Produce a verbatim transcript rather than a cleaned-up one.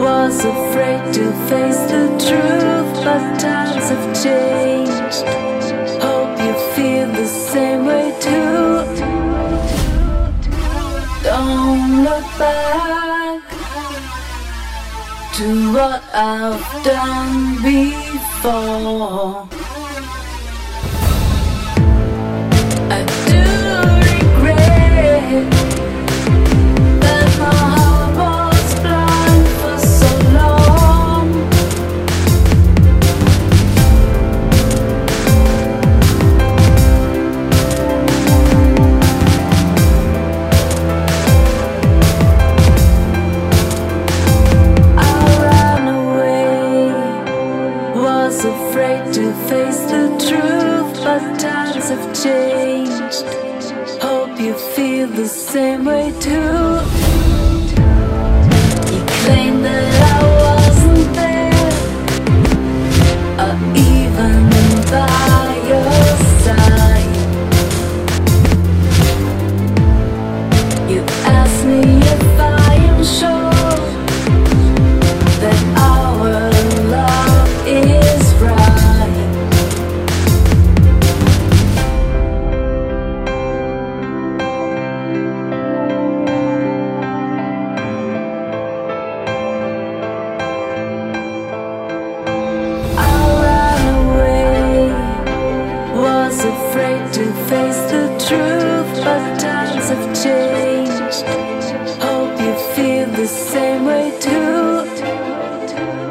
Was afraid to face the truth, but times have changed. Hope you feel the same way too. Don't look back to what I've done before. I do regret that my heart was blind for so long. I ran away, was afraid to face the truth, but times have changed. Hope you feel the same way too. You claim that I wasn't there, or even by your side. You ask me if I am sure that our love is right. I ran away, was afraid to face the truth, but times have changed. Hope you feel the same way too.